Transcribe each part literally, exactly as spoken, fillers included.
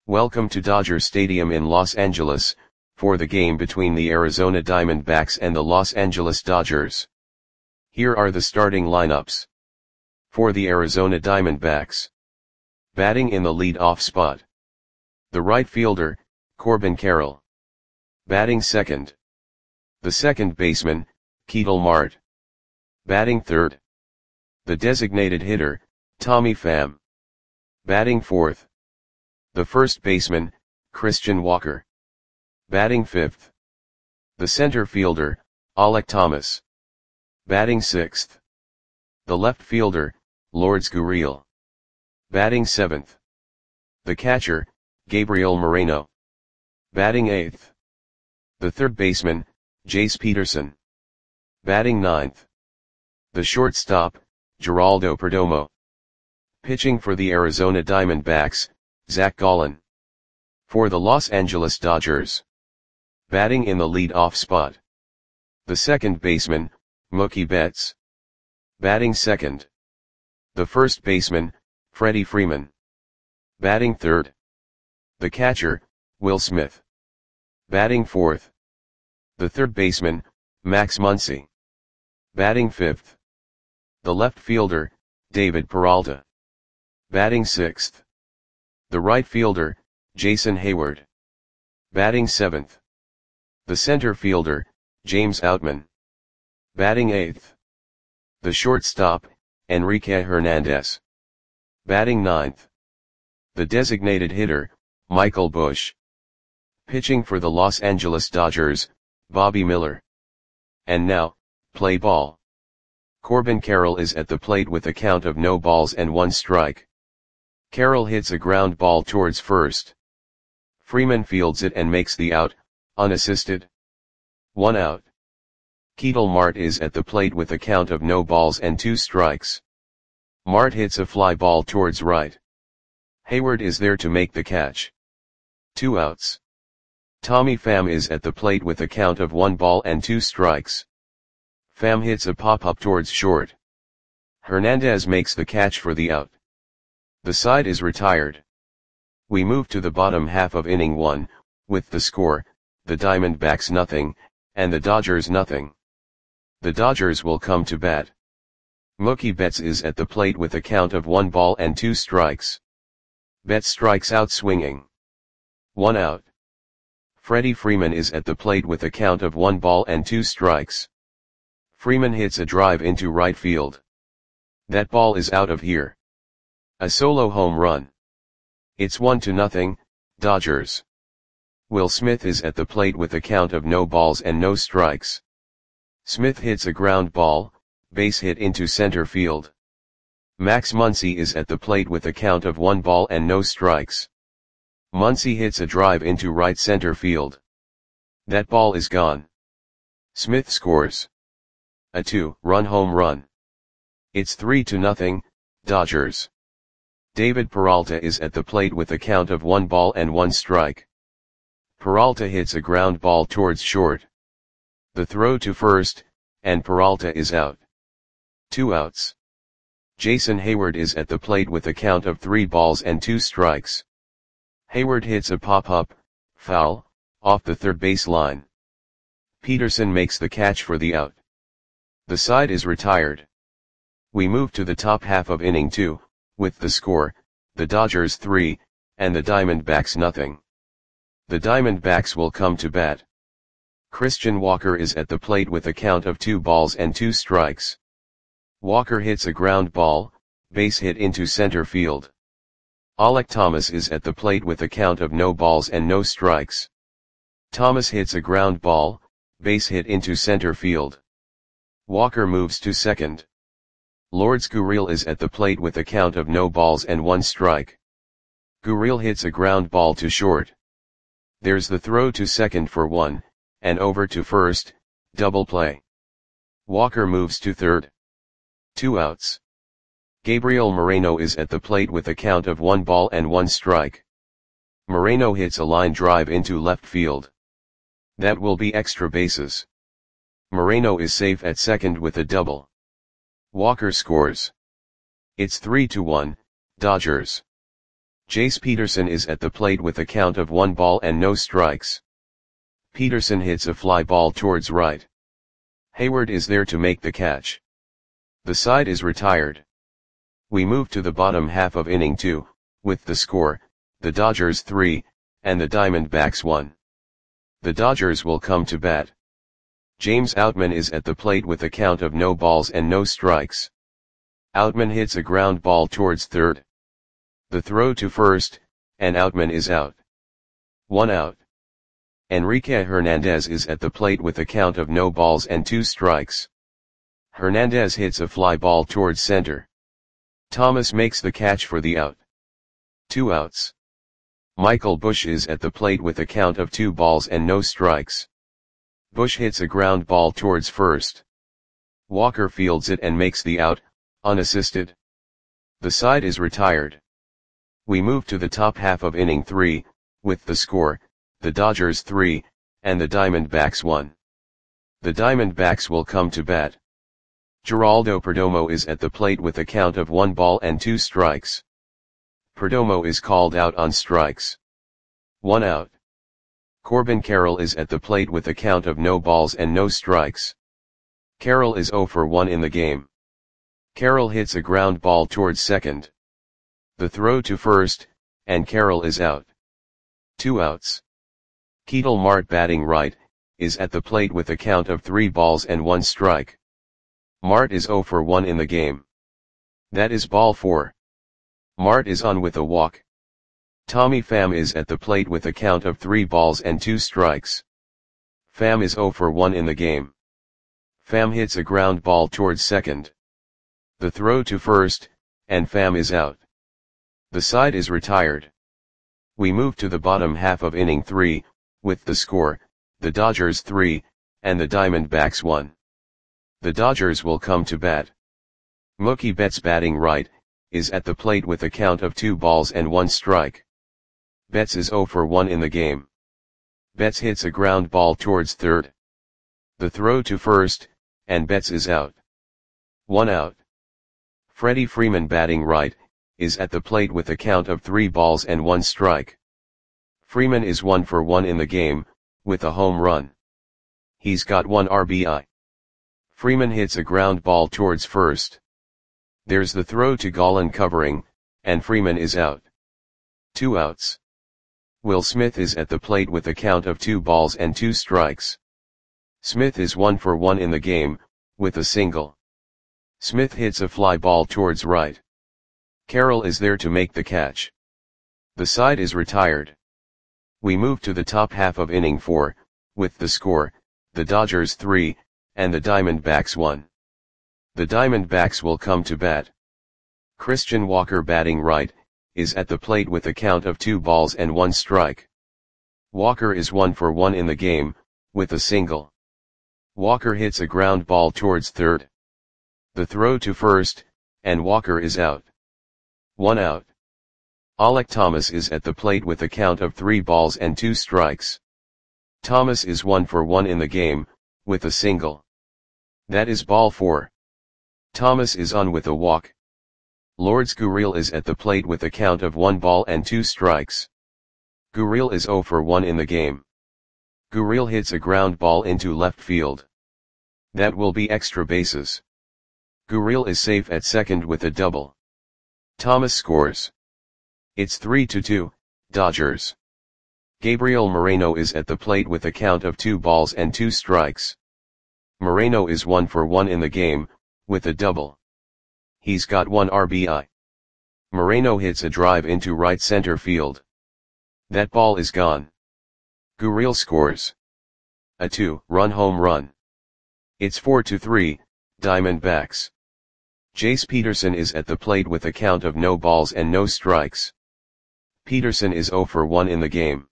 Welcome to Dodger Stadium in Los Angeles, for the game between the Arizona Diamondbacks and the Los Angeles Dodgers. Here are the starting lineups. For the Arizona Diamondbacks. Batting in the lead-off spot. The right fielder, Corbin Carroll. Batting second. The second baseman, Ketel Marte. Batting third. The designated hitter, Tommy Pham. Batting fourth. The first baseman, Christian Walker. Batting fifth. The center fielder, Alek Thomas. Batting sixth. The left fielder, Lourdes Gurriel. Batting seventh. The catcher, Gabriel Moreno. Batting eighth. The third baseman, Jace Peterson. Batting ninth. The shortstop, Geraldo Perdomo. Pitching for the Arizona Diamondbacks, Zach Gallen. For the Los Angeles Dodgers. Batting in the lead-off spot. The second baseman, Mookie Betts. Batting second. The first baseman, Freddie Freeman. Batting third. The catcher, Will Smith. Batting fourth. The third baseman, Max Muncy. Batting fifth. The left fielder, David Peralta. Batting sixth. The right fielder, Jason Heyward. Batting seventh. The center fielder, James Outman. Batting eighth. The shortstop, Enrique Hernandez. Batting ninth. The designated hitter, Michael Busch. Pitching for the Los Angeles Dodgers, Bobby Miller. And now, play ball. Corbin Carroll is at the plate with a count of no balls and one strike. Carroll hits a ground ball towards first. Freeman fields it and makes the out, unassisted. One out. Ketel Marte is at the plate with a count of no balls and two strikes. Marte hits a fly ball towards right. Heyward is there to make the catch. Two outs. Tommy Pham is at the plate with a count of one ball and two strikes. Pham hits a pop-up towards short. Hernandez makes the catch for the out. The side is retired. We move to the bottom half of inning one, with the score, the Diamondbacks nothing, and the Dodgers nothing. The Dodgers will come to bat. Mookie Betts is at the plate with a count of one ball and two strikes. Betts strikes out swinging. One out. Freddie Freeman is at the plate with a count of one ball and two strikes. Freeman hits a drive into right field. That ball is out of here. A solo home run. It's one to nothing, Dodgers. Will Smith is at the plate with a count of no balls and no strikes. Smith hits a ground ball, base hit into center field. Max Muncy is at the plate with a count of one ball and no strikes. Muncy hits a drive into right center field. That ball is gone. Smith scores. A two-run home run. It's three to nothing, Dodgers. David Peralta is at the plate with a count of one ball and one strike. Peralta hits a ground ball towards short. The throw to first, and Peralta is out. Two outs. Jason Heyward is at the plate with a count of three balls and two strikes. Heyward hits a pop-up, foul, off the third base line. Peterson makes the catch for the out. The side is retired. We move to the top half of inning two, with the score, the Dodgers three, and the Diamondbacks nothing. The Diamondbacks will come to bat. Christian Walker is at the plate with a count of two balls and two strikes. Walker hits a ground ball, base hit into center field. Alek Thomas is at the plate with a count of no balls and no strikes. Thomas hits a ground ball, base hit into center field. Walker moves to second. Lourdes Gurriel is at the plate with a count of no balls and one strike. Gurriel hits a ground ball to short. There's the throw to second for one, and over to first, double play. Walker moves to third. Two outs. Gabriel Moreno is at the plate with a count of one ball and one strike. Moreno hits a line drive into left field. That will be extra bases. Moreno is safe at second with a double. Walker scores. It's three to one, Dodgers. Jace Peterson is at the plate with a count of one ball and no strikes. Peterson hits a fly ball towards right. Hayward is there to make the catch. The side is retired. We move to the bottom half of inning two, with the score, the Dodgers three, and the Diamondbacks one. The Dodgers will come to bat. James Outman is at the plate with a count of no balls and no strikes. Outman hits a ground ball towards third. The throw to first, and Outman is out. One out. Enrique Hernandez is at the plate with a count of no balls and two strikes. Hernandez hits a fly ball towards center. Thomas makes the catch for the out. Two outs. Michael Busch is at the plate with a count of two balls and no strikes. Busch hits a ground ball towards first. Walker fields it and makes the out, unassisted. The side is retired. We move to the top half of inning three, with the score, the Dodgers three, and the Diamondbacks one. The Diamondbacks will come to bat. Geraldo Perdomo is at the plate with a count of one ball and two strikes. Perdomo is called out on strikes. One out. Corbin Carroll is at the plate with a count of no balls and no strikes. Carroll is zero for one in the game. Carroll hits a ground ball towards second. The throw to first, and Carroll is out. Two outs. Ketel Marte batting right, is at the plate with a count of three balls and one strike. Marte is zero for one in the game. That is ball four. Marte is on with a walk. Tommy Pham is at the plate with a count of three balls and two strikes. Pham is zero for one in the game. Pham hits a ground ball towards second. The throw to first, and Pham is out. The side is retired. We move to the bottom half of inning three, with the score, the Dodgers three, and the Diamondbacks one. The Dodgers will come to bat. Mookie Betts batting right, is at the plate with a count of two balls and one strike. Betts is zero for one in the game. Betts hits a ground ball towards third. The throw to first, and Betts is out. One out. Freddie Freeman batting right, is at the plate with a count of three balls and one strike. Freeman is one for one in the game, with a home run. He's got one R B I. Freeman hits a ground ball towards first. There's the throw to Gallen covering, and Freeman is out. Two outs. Will Smith is at the plate with a count of two balls and two strikes. Smith is one for one in the game, with a single. Smith hits a fly ball towards right. Carroll is there to make the catch. The side is retired. We move to the top half of inning four, with the score, the Dodgers three, and the Diamondbacks one. The Diamondbacks will come to bat. Christian Walker batting right, is at the plate with a count of two balls and one strike. Walker is one for one in the game, with a single. Walker hits a ground ball towards third. The throw to first, and Walker is out. One out. Alek Thomas is at the plate with a count of three balls and two strikes. Thomas is one for one in the game, with a single. That is ball four. Thomas is on with a walk. Lourdes Gurriel is at the plate with a count of one ball and two strikes. Gurriel is zero for one in the game. Gurriel hits a ground ball into left field. That will be extra bases. Gurriel is safe at second with a double. Thomas scores. It's three to two, Dodgers. Gabriel Moreno is at the plate with a count of two balls and two strikes. Moreno is one for one in the game, with a double. He's got one R B I. Moreno hits a drive into right center field. That ball is gone. Gurriel scores. A two-run home run. It's four to three, Diamondbacks. Jace Peterson is at the plate with a count of no balls and no strikes. Peterson is zero for one in the game.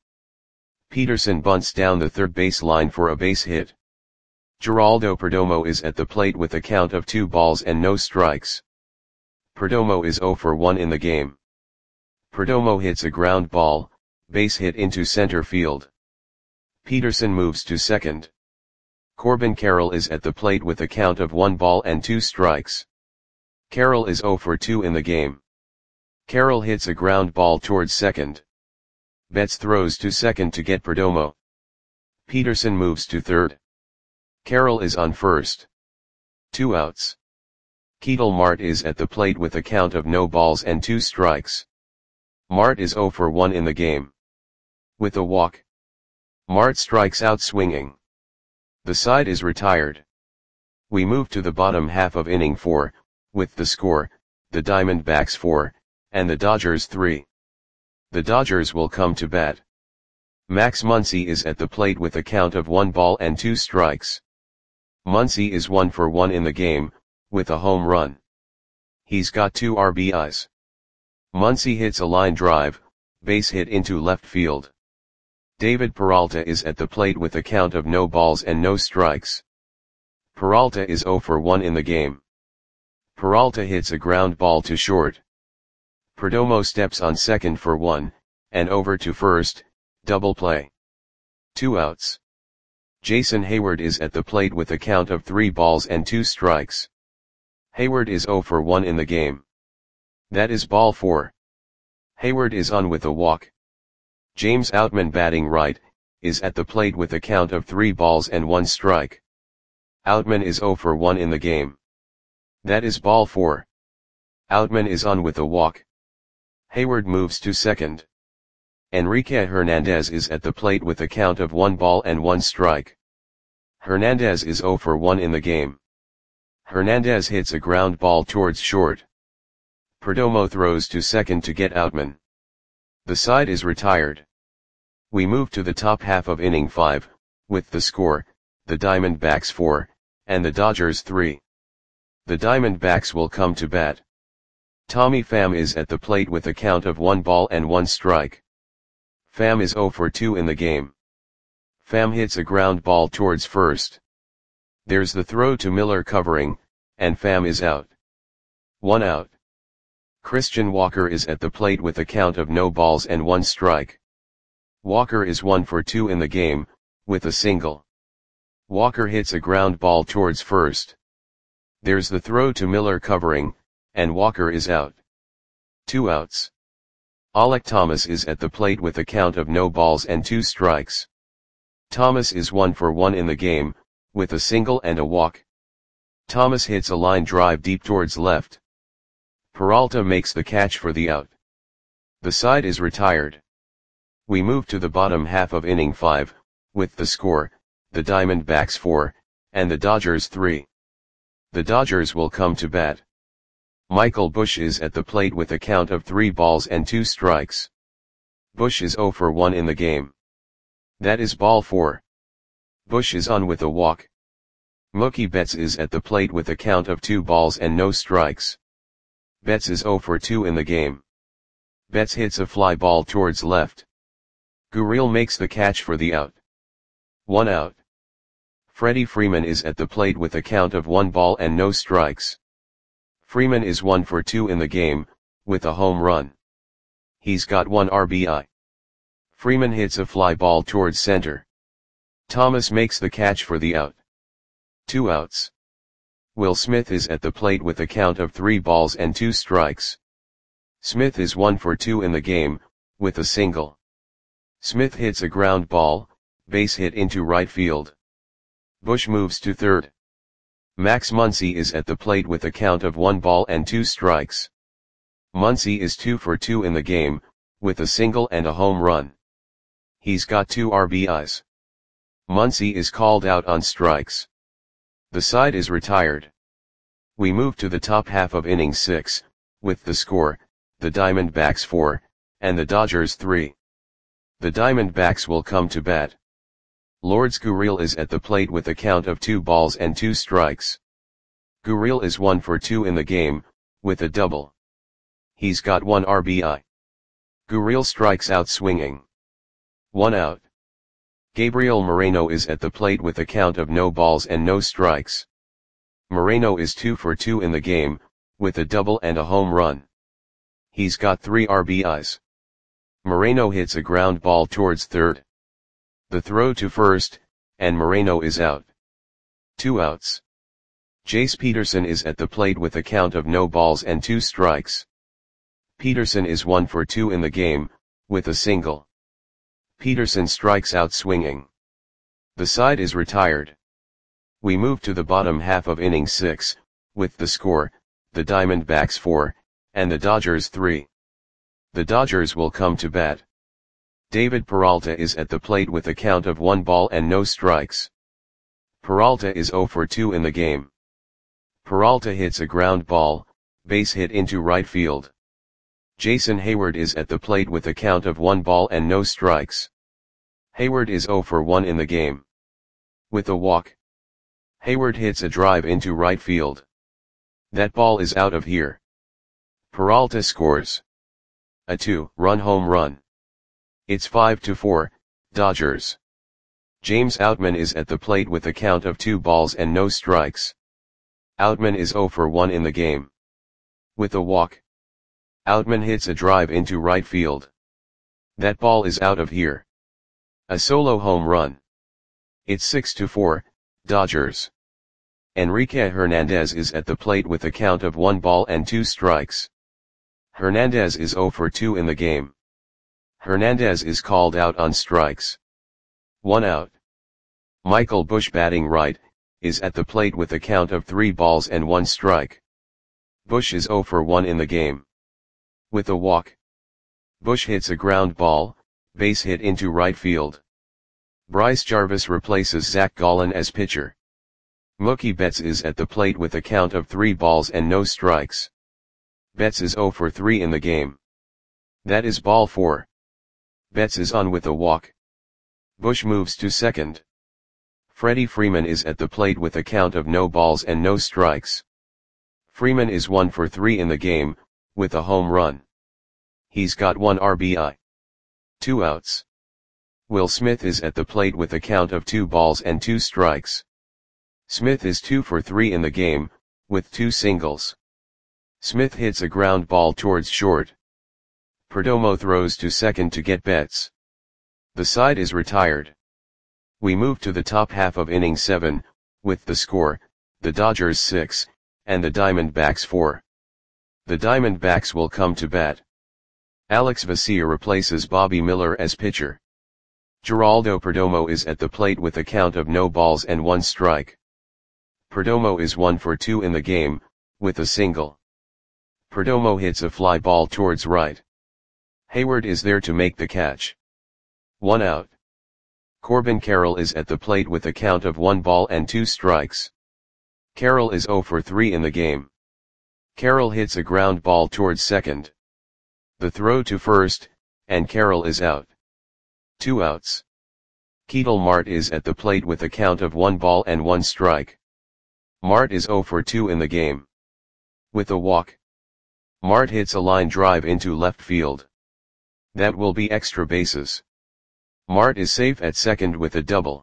Peterson bunts down the third base line for a base hit. Geraldo Perdomo is at the plate with a count of two balls and no strikes. Perdomo is zero for one in the game. Perdomo hits a ground ball, base hit into center field. Peterson moves to second. Corbin Carroll is at the plate with a count of one ball and two strikes. Carroll is zero for two in the game. Carroll hits a ground ball towards second. Betts throws to second to get Perdomo. Peterson moves to third. Carroll is on first. Two outs. Ketel Marte is at the plate with a count of no balls and two strikes. Marte is oh for one in the game. With a walk, Marte strikes out swinging. The side is retired. We move to the bottom half of inning four, with the score, the Diamondbacks four, and the Dodgers three. The Dodgers will come to bat. Max Muncy is at the plate with a count of one ball and two strikes. Muncy is one for one in the game, with a home run. He's got two R B Is. Muncy hits a line drive, base hit into left field. David Peralta is at the plate with a count of no balls and no strikes. Peralta is oh for one in the game. Peralta hits a ground ball to short. Perdomo steps on second for one, and over to first, double play. Two outs. Jason Heyward is at the plate with a count of three balls and two strikes. Heyward is oh for one in the game. That is ball four. Heyward is on with a walk. James Outman, batting right, is at the plate with a count of three balls and one strike. Outman is oh for one in the game. That is ball four. Outman is on with a walk. Heyward moves to second. Enrique Hernandez is at the plate with a count of one ball and one strike. Hernandez is oh for one in the game. Hernandez hits a ground ball towards short. Perdomo throws to second to get Outman. The side is retired. We move to the top half of inning five, with the score, the Diamondbacks four, and the Dodgers three. The Diamondbacks will come to bat. Tommy Pham is at the plate with a count of one ball and one strike. Pham is oh for two in the game. Pham hits a ground ball towards first. There's the throw to Miller covering, and Pham is out. One out. Christian Walker is at the plate with a count of no balls and one strike. Walker is one for two in the game, with a single. Walker hits a ground ball towards first. There's the throw to Miller covering, and Walker is out. Two outs. Alek Thomas is at the plate with a count of no balls and two strikes. Thomas is one for one in the game, with a single and a walk. Thomas hits a line drive deep towards left. Peralta makes the catch for the out. The side is retired. We move to the bottom half of inning five, with the score, the Diamondbacks four, and the Dodgers three. The Dodgers will come to bat. Michael Busch is at the plate with a count of three balls and two strikes. Busch is oh for one in the game. That is ball four. Busch is on with a walk. Mookie Betts is at the plate with a count of two balls and no strikes. Betts is oh for two in the game. Betts hits a fly ball towards left. Gurriel makes the catch for the out. One out. Freddie Freeman is at the plate with a count of one ball and no strikes. Freeman is one for two in the game, with a home run. He's got one R B I. Freeman hits a fly ball towards center. Thomas makes the catch for the out. Two outs. Will Smith is at the plate with a count of three balls and two strikes. Smith is one for two in the game, with a single. Smith hits a ground ball, base hit into right field. Busch moves to third. Max Muncy is at the plate with a count of one ball and two strikes. Muncy is two for two in the game, with a single and a home run. He's got two R B Is. Muncy is called out on strikes. The side is retired. We move to the top half of inning six, with the score, the Diamondbacks four, and the Dodgers three. The Diamondbacks will come to bat. Lourdes Gurriel is at the plate with a count of two balls and two strikes. Gurriel is one for two in the game, with a double. He's got one R B I. Gurriel strikes out swinging. One out. Gabriel Moreno is at the plate with a count of no balls and no strikes. Moreno is two for two in the game, with a double and a home run. He's got three R B Is. Moreno hits a ground ball towards third. The throw to first, and Moreno is out. Two outs. Jace Peterson is at the plate with a count of no balls and two strikes. Peterson is one for two in the game, with a single. Peterson strikes out swinging. The side is retired. We move to the bottom half of inning six, with the score, the Diamondbacks four, and the Dodgers three. The Dodgers will come to bat. David Peralta is at the plate with a count of one ball and no strikes. Peralta is zero for two in the game. Peralta hits a ground ball, base hit into right field. Jason Heyward is at the plate with a count of one ball and no strikes. Heyward is zero for one in the game. With a walk. Heyward hits a drive into right field. That ball is out of here. Peralta scores a two-run home run. It's five to four, Dodgers. James Outman is at the plate with a count of two balls and no strikes. Outman is zero for one in the game. With a walk. Outman hits a drive into right field. That ball is out of here. A solo home run. It's six to four, Dodgers. Enrique Hernandez is at the plate with a count of one ball and two strikes. Hernandez is zero for two in the game. Hernandez is called out on strikes. One out. Michael Busch, batting right, is at the plate with a count of three balls and one strike. Busch is zero for one in the game. With a walk. Busch hits a ground ball, base hit into right field. Bryce Jarvis replaces Zach Gallen as pitcher. Mookie Betts is at the plate with a count of three balls and no strikes. Betts is zero for three in the game. That is ball four. Betts is on with a walk. Busch moves to second. Freddie Freeman is at the plate with a count of no balls and no strikes. Freeman is one for three in the game, with a home run. He's got one R B I. Two outs. Will Smith is at the plate with a count of two balls and two strikes. Smith is two for three in the game, with two singles. Smith hits a ground ball towards short. Perdomo throws to second to get Betts. The side is retired. We move to the top half of inning seven, with the score, the Dodgers six, and the Diamondbacks four. The Diamondbacks will come to bat. Alex Vesia replaces Bobby Miller as pitcher. Geraldo Perdomo is at the plate with a count of no balls and one strike. Perdomo is one for two in the game, with a single. Perdomo hits a fly ball towards right. Heyward is there to make the catch. One out. Corbin Carroll is at the plate with a count of one ball and two strikes. Carroll is zero for three in the game. Carroll hits a ground ball towards second. The throw to first, and Carroll is out. Two outs. Ketel Marte is at the plate with a count of one ball and one strike. Marte is zero for two in the game. With a walk. Marte hits a line drive into left field. That will be extra bases. Marte is safe at second with a double.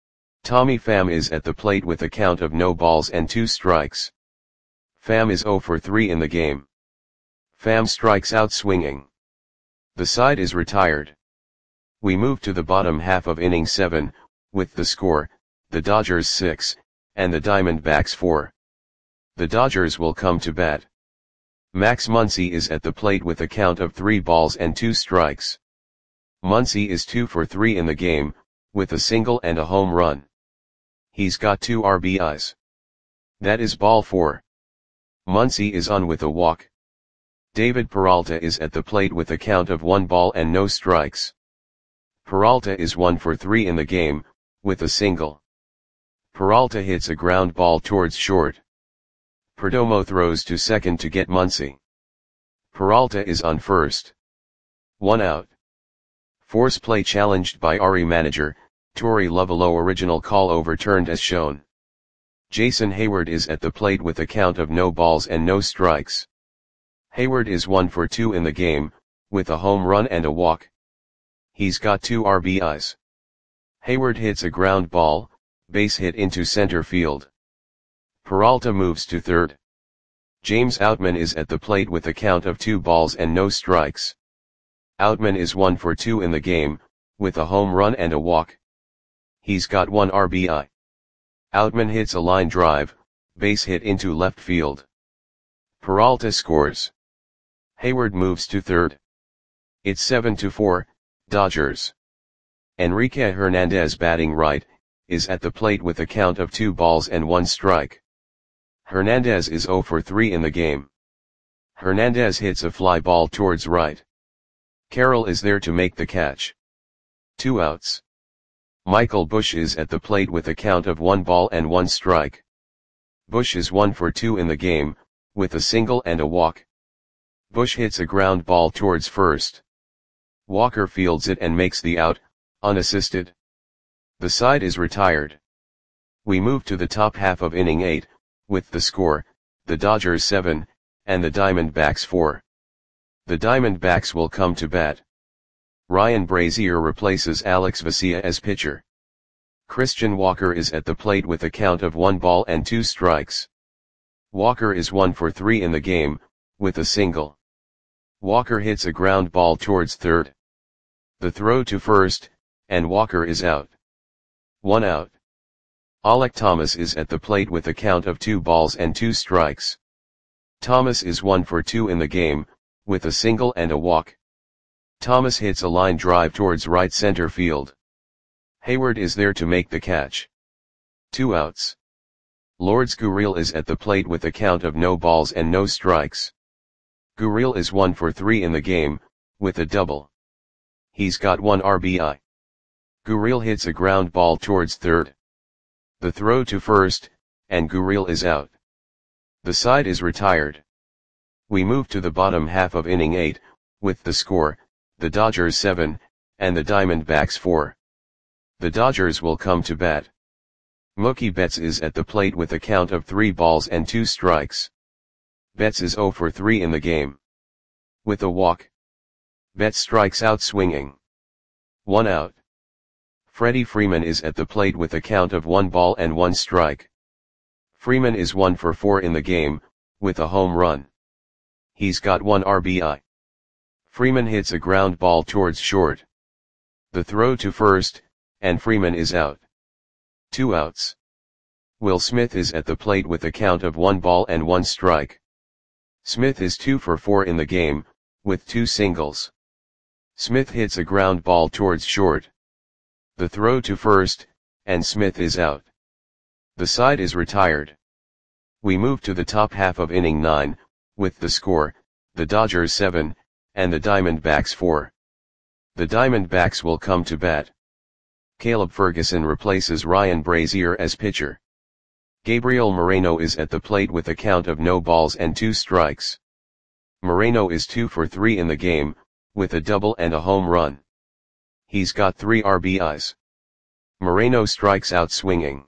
Tommy Pham is at the plate with a count of no balls and two strikes. Pham is zero for three in the game. Pham strikes out swinging. The side is retired. We move to the bottom half of inning seven, with the score, the Dodgers six, and the Diamondbacks four. The Dodgers will come to bat. Max Muncy is at the plate with a count of three balls and two strikes. Muncy is two for three in the game, with a single and a home run. He's got two R B Is. That is ball four. Muncy is on with a walk. David Peralta is at the plate with a count of one ball and no strikes. Peralta is one for three in the game, with a single. Peralta hits a ground ball towards short. Perdomo throws to second to get Muncy. Peralta is on first. One out. Force play challenged by Ari manager, Torey Lovullo. Original call overturned as shown. Jason Heyward is at the plate with a count of no balls and no strikes. Heyward is one for two in the game, with a home run and a walk. He's got two R B Is. Heyward hits a ground ball, base hit into center field. Peralta moves to third. James Outman is at the plate with a count of two balls and no strikes. Outman is one for two in the game, with a home run and a walk. He's got one R B I. Outman hits a line drive, base hit into left field. Peralta scores. Heyward moves to third. It's seven to four, Dodgers. Enrique Hernandez, batting right, is at the plate with a count of two balls and one strike. Hernandez is zero for three in the game. Hernandez hits a fly ball towards right. Carroll is there to make the catch. Two outs. Michael Busch is at the plate with a count of one ball and one strike. Busch is one for two in the game, with a single and a walk. Busch hits a ground ball towards first. Walker fields it and makes the out, unassisted. The side is retired. We move to the top half of inning eight, with the score, the Dodgers seven, and the Diamondbacks four. The Diamondbacks will come to bat. Ryan Brazier replaces Alex Vesia as pitcher. Christian Walker is at the plate with a count of one ball and two strikes. Walker is one for three in the game, with a single. Walker hits a ground ball towards third. The throw to first, and Walker is out. One out. Alek Thomas is at the plate with a count of two balls and two strikes. Thomas is one for two in the game, with a single and a walk. Thomas hits a line drive towards right center field. Heyward is there to make the catch. Two outs. Lourdes Gurriel is at the plate with a count of no balls and no strikes. Gurriel is one for three in the game, with a double. He's got one R B I. Gurriel hits a ground ball towards third. The throw to first, and Gurriel is out. The side is retired. We move to the bottom half of inning eight, with the score, the Dodgers seven, and the Diamondbacks four. The Dodgers will come to bat. Mookie Betts is at the plate with a count of three balls and two strikes. Betts is zero for three in the game. With a walk. Betts strikes out swinging. One out. Freddie Freeman is at the plate with a count of one ball and one strike. Freeman is one for four in the game, with a home run. He's got one R B I. Freeman hits a ground ball towards short. The throw to first, and Freeman is out. Two outs. Will Smith is at the plate with a count of one ball and one strike. Smith is two for four in the game, with two singles. Smith hits a ground ball towards short. The throw to first, and Smith is out. The side is retired. We move to the top half of inning nine, with the score, the Dodgers seven, and the Diamondbacks four. The Diamondbacks will come to bat. Caleb Ferguson replaces Ryan Brazier as pitcher. Gabriel Moreno is at the plate with a count of no balls and two strikes. Moreno is two for three in the game, with a double and a home run. He's got three R B Is. Moreno strikes out swinging.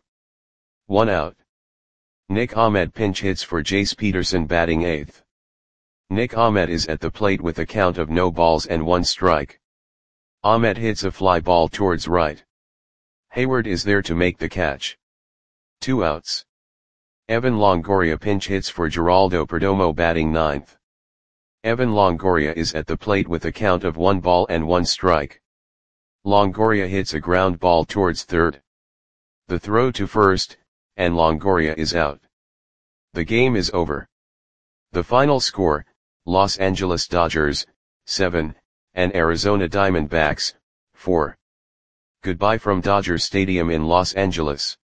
One out. Nick Ahmed pinch hits for Jace Peterson, batting eighth. Nick Ahmed is at the plate with a count of no balls and one strike. Ahmed hits a fly ball towards right. Heyward is there to make the catch. Two outs. Evan Longoria pinch hits for Geraldo Perdomo, batting ninth. Evan Longoria is at the plate with a count of one ball and one strike. Longoria hits a ground ball towards third. The throw to first, and Longoria is out. The game is over. The final score, Los Angeles Dodgers, seven, and Arizona Diamondbacks, four. Goodbye from Dodger Stadium in Los Angeles.